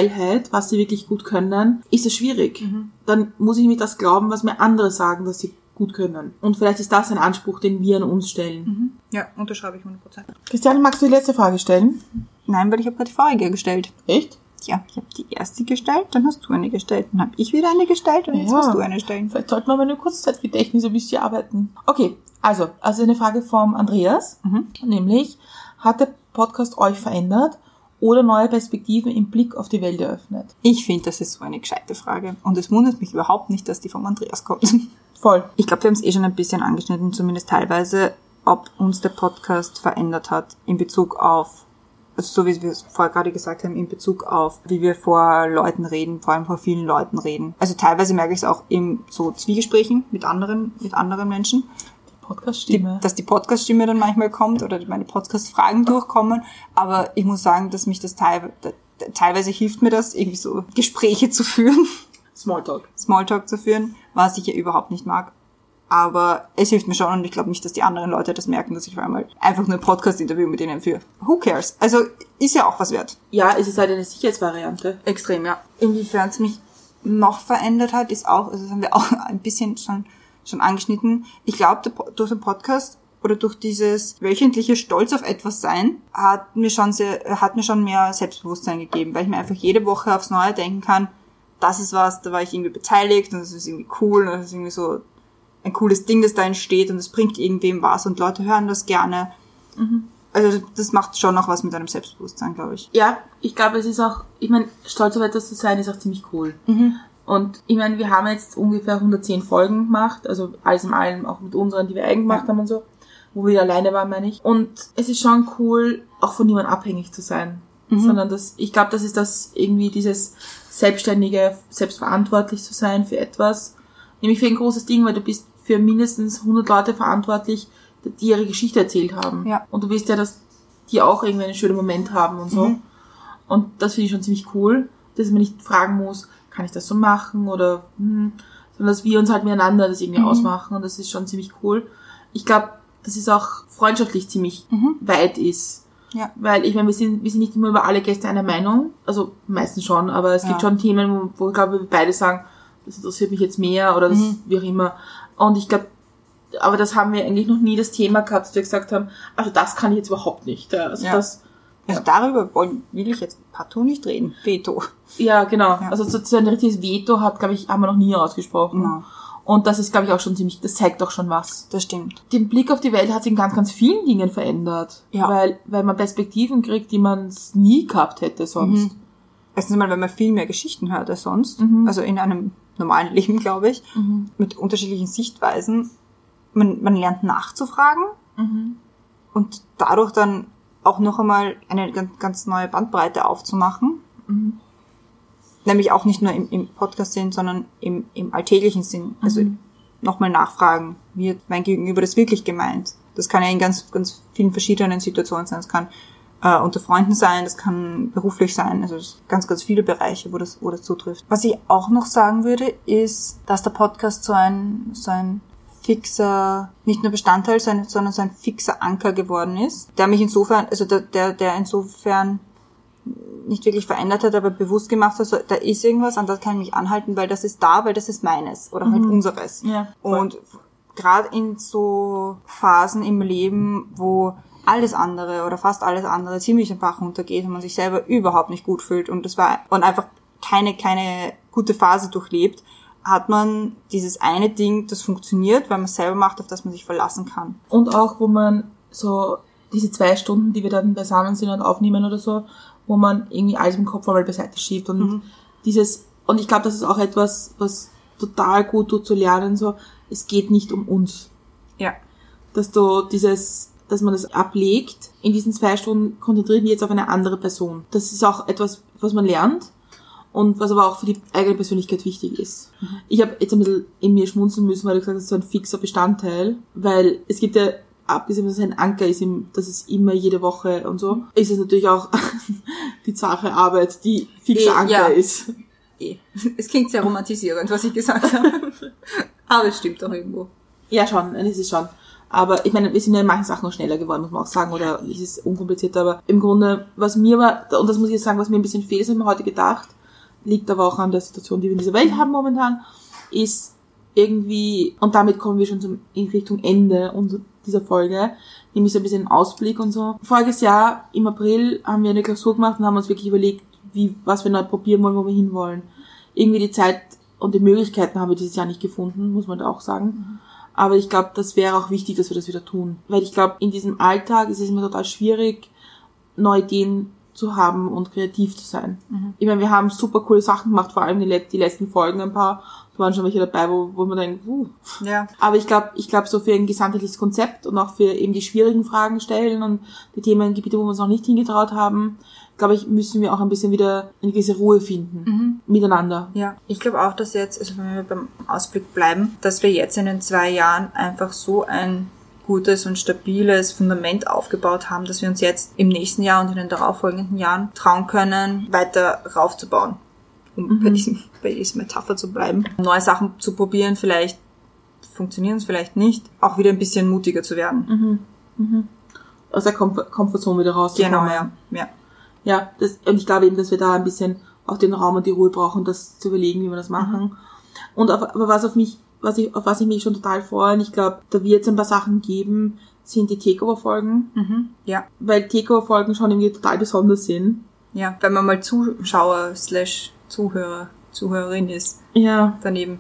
Sensationsgeilheit, was sie wirklich gut können, ist das schwierig. Mhm. Dann muss ich mir das glauben, was mir andere sagen, dass sie gut können. Und vielleicht ist das ein Anspruch, den wir an uns stellen. Mhm. Ja, unterschreibe ich hundert Prozent. Christiane, magst du die letzte Frage stellen? Nein, weil ich habe gerade die vorige gestellt. Echt? Ja, ich habe die erste gestellt, dann hast du eine gestellt, dann habe ich wieder eine gestellt und jetzt Ja. musst du eine stellen. Vielleicht sollten wir mal eine Kurzzeitgedächtnis ein bisschen arbeiten. Okay, also, also eine Frage vom Andreas, Mhm. nämlich, hat der Podcast euch verändert oder neue Perspektiven im Blick auf die Welt eröffnet? Ich finde, das ist so eine gescheite Frage. Und es wundert mich überhaupt nicht, dass die vom Andreas kommt. Voll. Ich glaube, wir haben es eh schon ein bisschen angeschnitten, zumindest teilweise, ob uns der Podcast verändert hat in Bezug auf, also so wie wir es vorher gerade gesagt haben, in Bezug auf, wie wir vor Leuten reden, vor allem vor vielen Leuten reden. Also teilweise merke ich es auch in so Zwiegesprächen mit anderen, mit anderen Menschen, Podcast-Stimme. dass die Podcast-Stimme dann manchmal kommt oder meine Podcast-Fragen durchkommen. Aber ich muss sagen, dass mich das teilweise, teilweise hilft mir das, irgendwie so Gespräche zu führen, Smalltalk. Smalltalk zu führen, was ich ja überhaupt nicht mag. Aber es hilft mir schon und ich glaube nicht, dass die anderen Leute das merken, dass ich auf einmal einfach nur ein Podcast-Interview mit denen führe. Who cares? Also ist ja auch was wert. Ja, es ist halt eine Sicherheitsvariante. Extrem, ja. Inwiefern es mich noch verändert hat, ist auch, also das haben wir auch ein bisschen schon schon angeschnitten. Ich glaube, durch den Podcast oder durch dieses wöchentliche Stolz auf etwas sein, hat mir schon sehr, hat mir schon mehr Selbstbewusstsein gegeben, weil ich mir einfach jede Woche aufs Neue denken kann, das ist was, da war ich irgendwie beteiligt und das ist irgendwie cool und das ist irgendwie so ein cooles Ding, das da entsteht und es bringt irgendwem was und Leute hören das gerne. Mhm. Also das macht schon noch was mit einem Selbstbewusstsein, glaube ich. Ja, ich glaube, es ist auch, ich meine, stolz auf etwas zu sein, ist auch ziemlich cool. Mhm. Und ich meine, wir haben jetzt ungefähr hundertzehn Folgen gemacht, also alles in allem, auch mit unseren, die wir eigen gemacht ja. haben und so, wo wir alleine waren, meine ich. Und es ist schon cool, auch von niemandem abhängig zu sein. Mhm. Sondern das, ich glaube, das ist das irgendwie dieses selbstständige, selbstverantwortlich zu sein für etwas. Nämlich für ein großes Ding, weil du bist für mindestens hundert Leute verantwortlich, die ihre Geschichte erzählt haben. Ja. Und du willst ja, dass die auch irgendwie einen schönen Moment haben und so. Mhm. Und das finde ich schon ziemlich cool, dass man nicht fragen muss, kann ich das so machen oder hm, sondern dass wir uns halt miteinander das irgendwie mhm. ausmachen und das ist schon ziemlich cool. Ich glaube, dass es auch freundschaftlich ziemlich mhm. weit ist. Ja. Weil ich meine, wir sind, wir sind nicht immer über alle Gäste einer Meinung, also meistens schon, aber es ja. gibt schon Themen, wo, wo ich glaube, wir beide sagen, das interessiert mich jetzt mehr oder das mhm. wie auch immer. Und ich glaube, aber das haben wir eigentlich noch nie das Thema gehabt, dass wir gesagt haben, also das kann ich jetzt überhaupt nicht. Also ja. das Also darüber wollen, will ich jetzt partout nicht reden. Veto. Ja, genau. Ja. Also so, so ein richtiges Veto hat, glaube ich, haben wir noch nie ausgesprochen. Ja. Und das ist, glaube ich, auch schon ziemlich, das zeigt doch schon was. Das stimmt. Den Blick auf die Welt hat sich in ganz, ganz vielen Dingen verändert. Ja. Weil, weil man Perspektiven kriegt, die man nie gehabt hätte sonst. Mhm. Erstens mal, weil man viel mehr Geschichten hört als sonst. Mhm. Also in einem normalen Leben, glaube ich. Mhm. Mit unterschiedlichen Sichtweisen. Man, man lernt nachzufragen. Mhm. Und dadurch dann auch noch einmal eine ganz, ganz neue Bandbreite aufzumachen. Mhm. Nämlich auch nicht nur im, im Podcast-Sinn, sondern im, im alltäglichen Sinn. Also mhm. nochmal nachfragen, wie hat mein Gegenüber das wirklich gemeint. Das kann ja in ganz, ganz vielen verschiedenen Situationen sein. Das kann äh, unter Freunden sein, das kann beruflich sein. Also es sind ganz, ganz viele Bereiche, wo das, wo das zutrifft. Was ich auch noch sagen würde, ist, dass der Podcast so ein, so ein fixer, nicht nur Bestandteil, sondern so ein fixer Anker geworden ist, der mich insofern, also der, der, der insofern nicht wirklich verändert hat, aber bewusst gemacht hat, so, da ist irgendwas, an das kann ich mich anhalten, weil das ist da, weil das ist meines oder halt mhm. unseres. Ja, und gerade in so Phasen im Leben, wo alles andere oder fast alles andere ziemlich den Bach runtergeht und man sich selber überhaupt nicht gut fühlt und das war und einfach keine, keine gute Phase durchlebt, hat man dieses eine Ding, das funktioniert, weil man es selber macht, auf das man sich verlassen kann. Und auch, wo man so diese zwei Stunden, die wir dann beisammen sind und aufnehmen oder so, wo man irgendwie alles im Kopf einmal beiseite schiebt und mhm. dieses, und ich glaube, das ist auch etwas, was total gut tut zu lernen, so, es geht nicht um uns. Ja. Dass du dieses, dass man das ablegt, in diesen zwei Stunden konzentrieren wir jetzt auf eine andere Person. Das ist auch etwas, was man lernt und was aber auch für die eigene Persönlichkeit wichtig ist. Mhm. Ich habe jetzt ein bisschen in mir schmunzeln müssen, weil du gesagt hast, das ist so ein fixer Bestandteil, weil es gibt ja, abgesehen, dass es ein Anker ist, dass es immer jede Woche und so, ist es natürlich auch die zahre Arbeit, die fixer e, Anker ja. ist. E. Es klingt sehr romantisierend, was ich gesagt habe. Aber es stimmt doch irgendwo. Ja, schon, es ist schon. Aber ich meine, wir sind ja in manchen Sachen noch schneller geworden, muss man auch sagen, oder es ist unkomplizierter, aber im Grunde, was mir war, und das muss ich jetzt sagen, was mir ein bisschen fehlt, das habe ich mir heute gedacht, liegt aber auch an der Situation, die wir in dieser Welt haben momentan, ist, irgendwie, und damit kommen wir schon zum, in Richtung Ende unserer, dieser Folge, nämlich so ein bisschen Ausblick und so. Voriges Jahr, im April, haben wir eine Klausur gemacht und haben uns wirklich überlegt, wie, was wir neu probieren wollen, wo wir hinwollen. Irgendwie die Zeit und die Möglichkeiten haben wir dieses Jahr nicht gefunden, muss man da auch sagen. Mhm. Aber ich glaube, das wäre auch wichtig, dass wir das wieder tun. Weil ich glaube, in diesem Alltag ist es immer total schwierig, neue Ideen zu haben und kreativ zu sein. Mhm. Ich meine, wir haben super coole Sachen gemacht, vor allem die, Let- die letzten Folgen ein paar. Da waren schon welche dabei, wo, wo man denkt, uh. Ja. Aber ich glaube, ich glaube, so für ein gesamtheitliches Konzept und auch für eben die schwierigen Fragen stellen und die Themengebiete, wo wir uns noch nicht hingetraut haben, glaube ich, müssen wir auch ein bisschen wieder eine gewisse Ruhe finden. Mhm. Miteinander. Ja. Ich glaube auch, dass jetzt, also wenn wir beim Ausblick bleiben, dass wir jetzt in den zwei Jahren einfach so ein gutes und stabiles Fundament aufgebaut haben, dass wir uns jetzt im nächsten Jahr und in den darauffolgenden Jahren trauen können, weiter raufzubauen. Um mhm. bei, diesem, bei dieser Metapher zu bleiben. Neue Sachen zu probieren, vielleicht funktionieren es, vielleicht nicht. Auch wieder ein bisschen mutiger zu werden. Mhm. Mhm. Aus der Comfort- Comfortzone wieder rauszukommen. Genau, ja. Ja, ja das, und ich glaube eben, dass wir da ein bisschen auch den Raum und die Ruhe brauchen, das zu überlegen, wie wir das machen. Mhm. Und auf, aber was auf mich Was ich, auf was ich mich schon total freue, und ich glaube, da wird es ein paar Sachen geben, sind die Takeover-Folgen. Mhm, ja. Weil Takeover-Folgen schon irgendwie total besonders sind. Ja, wenn man mal Zuschauer slash Zuhörer, Zuhörerin ist. Ja. Daneben.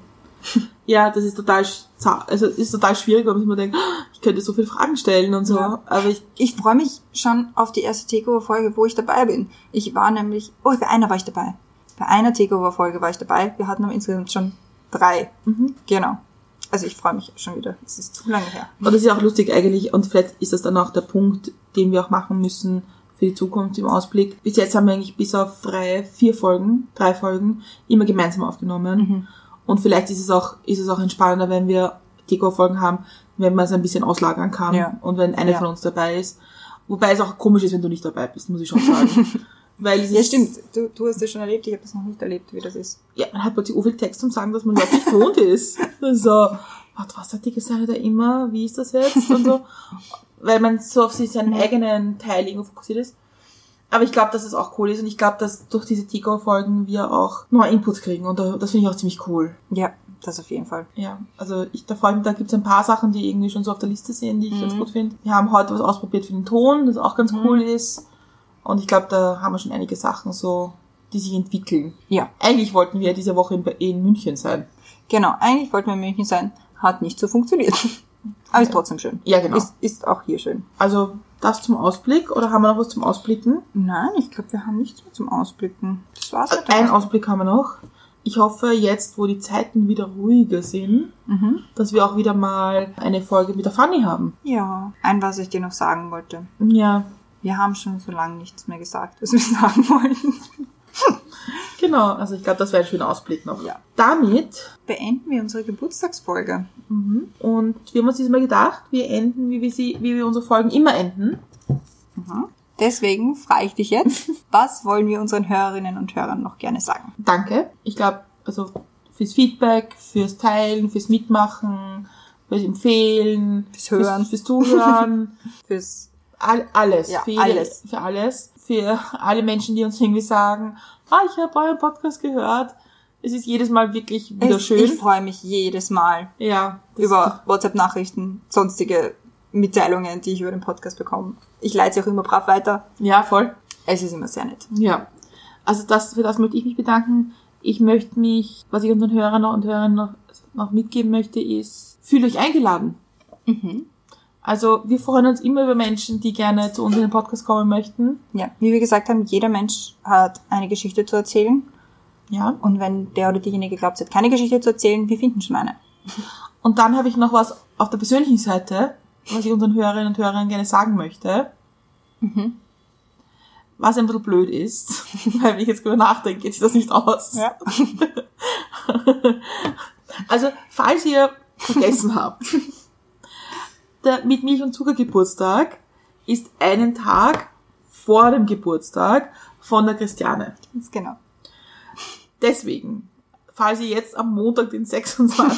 Ja, das ist total, also ist total schwierig, weil man denkt, ich könnte so viele Fragen stellen und so. Ja. Aber ich, ich freue mich schon auf die erste Takeover-Folge, wo ich dabei bin. Ich war nämlich, oh, bei einer war ich dabei. Bei einer Takeover-Folge war ich dabei. Wir hatten aber insgesamt schon drei. Mhm. Genau. Also ich freue mich schon wieder. Es ist zu lange her. Und das ist ja auch lustig eigentlich. Und vielleicht ist das dann auch der Punkt, den wir auch machen müssen für die Zukunft im Ausblick. Bis jetzt haben wir eigentlich bis auf drei, vier Folgen, drei Folgen, immer gemeinsam aufgenommen. Mhm. Und vielleicht ist es auch, ist es auch entspannender, wenn wir Takeover-Folgen haben, wenn man es ein bisschen auslagern kann. Ja. Und wenn eine ja. von uns dabei ist. Wobei es auch komisch ist, wenn du nicht dabei bist, muss ich schon sagen. Weil es ja, ist, stimmt. Du, du hast das schon erlebt, ich habe das noch nicht erlebt, wie das ist. Ja, man hat plötzlich so viel Text zum Sagen, dass man überhaupt nicht gewohnt ist. So, warte, was hat die gesagt da immer? Wie ist das jetzt? Und so. Weil man so auf sich seinen eigenen Teil irgendwo fokussiert ist. Aber ich glaube, dass es auch cool ist und ich glaube, dass durch diese Takeover-Folgen wir auch neue Inputs kriegen und das finde ich auch ziemlich cool. Ja, das auf jeden Fall. Ja, also ich, da freue mich, da gibt's ein paar Sachen, die irgendwie schon so auf der Liste sind, die ich mhm. ganz gut finde. Wir haben heute was ausprobiert für den Ton, das auch ganz mhm. cool ist. Und ich glaube, da haben wir schon einige Sachen so, die sich entwickeln. Ja. Eigentlich wollten wir diese Woche in, in München sein. Genau, eigentlich wollten wir in München sein. Hat nicht so funktioniert. Aber ist trotzdem schön. Ja, genau. Ist, ist auch hier schön. Also das zum Ausblick oder haben wir noch was zum Ausblicken? Nein, ich glaube, wir haben nichts mehr zum Ausblicken. Das war's halt. Einen Ausblick haben wir noch. Ich hoffe jetzt, wo die Zeiten wieder ruhiger sind, mhm. dass wir auch wieder mal eine Folge mit der Fanny haben. Ja. Ein, was ich dir noch sagen wollte. Ja. Wir haben schon so lange nichts mehr gesagt, was wir sagen wollten. Genau, also ich glaube, das wäre ein schöner Ausblick noch. Ja. Damit beenden wir unsere Geburtstagsfolge. Mhm. Und wir haben uns diesmal gedacht, wir enden, wie wir sie, wie wir unsere Folgen immer enden. Mhm. Deswegen frage ich dich jetzt, was wollen wir unseren Hörerinnen und Hörern noch gerne sagen? Danke. Ich glaube, also fürs Feedback, fürs Teilen, fürs Mitmachen, fürs Empfehlen, fürs Hören, fürs, fürs Zuhören, fürs All, alles, ja, für jede, alles. Für alles. Für alle Menschen, die uns irgendwie sagen, ah, ich habe euren Podcast gehört. Es ist jedes Mal wirklich wieder es, schön. Ich freue mich jedes Mal ja, über WhatsApp-Nachrichten, sonstige Mitteilungen, die ich über den Podcast bekomme. Ich leite sie auch immer brav weiter. Ja, voll. Es ist immer sehr nett. Ja. Also das, für das möchte ich mich bedanken. Ich möchte mich, was ich unseren Hörern und Hörern noch, noch mitgeben möchte, ist, fühlt euch eingeladen. Mhm. Also wir freuen uns immer über Menschen, die gerne zu uns in den Podcast kommen möchten. Ja, wie wir gesagt haben, jeder Mensch hat eine Geschichte zu erzählen. Ja. Und wenn der oder diejenige glaubt, sie hat keine Geschichte zu erzählen, wir finden schon eine. Und dann habe ich noch was auf der persönlichen Seite, was ich unseren Hörerinnen und Hörern gerne sagen möchte. Mhm. Was ein bisschen blöd ist, weil wenn ich jetzt darüber nachdenke, geht sich das nicht aus. Ja. Also, falls ihr vergessen habt, der mit Milch und Zucker Geburtstag ist einen Tag vor dem Geburtstag von der Christiane. Ganz genau. Deswegen, falls ihr jetzt am Montag, den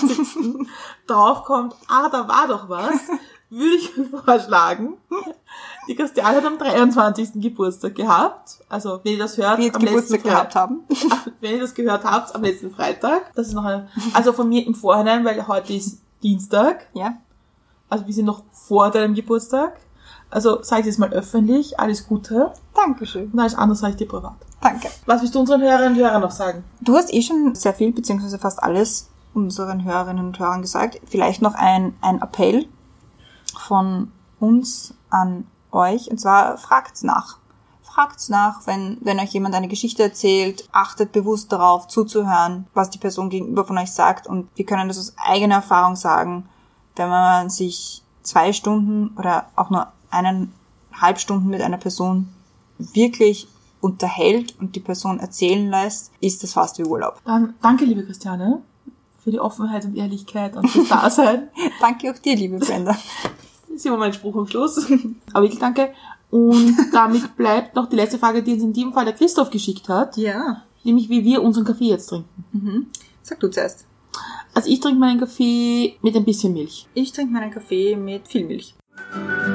sechsundzwanzigsten draufkommt, ah, da war doch was, würde ich vorschlagen, Die Christiane hat am dreiundzwanzigsten Geburtstag gehabt. Also, wenn ihr das hört, Wir jetzt am Geburtstag letzten gehabt Freitag. haben. Wenn ihr das gehört habt, am letzten Freitag. Das ist noch eine, also von mir im Vorhinein, weil heute ist Dienstag. Ja. Also wir sind noch vor deinem Geburtstag. Also sage ich jetzt mal öffentlich, alles Gute. Dankeschön. Und alles andere sage ich dir privat. Danke. Was willst du unseren Hörerinnen und Hörern noch sagen? Du hast eh schon sehr viel, beziehungsweise fast alles unseren Hörerinnen und Hörern gesagt. Vielleicht noch ein, ein Appell von uns an euch. Und zwar fragt's nach. Fragt's nach, wenn, wenn euch jemand eine Geschichte erzählt. Achtet bewusst darauf, zuzuhören, was die Person gegenüber von euch sagt. Und wir können das aus eigener Erfahrung sagen, wenn man sich zwei Stunden oder auch nur eineinhalb Stunden mit einer Person wirklich unterhält und die Person erzählen lässt, ist das fast wie Urlaub. Dann danke, liebe Christiane, für die Offenheit und Ehrlichkeit und fürs Dasein. Danke auch dir, liebe Brenda. Das ist immer mein Spruch am Schluss. Aber wirklich danke. Und damit bleibt noch die letzte Frage, die uns in diesem Fall der Christoph geschickt hat. Ja. Nämlich, wie wir unseren Kaffee jetzt trinken. Mhm. Sag du zuerst. Also ich trinke meinen Kaffee mit ein bisschen Milch. Ich trinke meinen Kaffee mit viel Milch.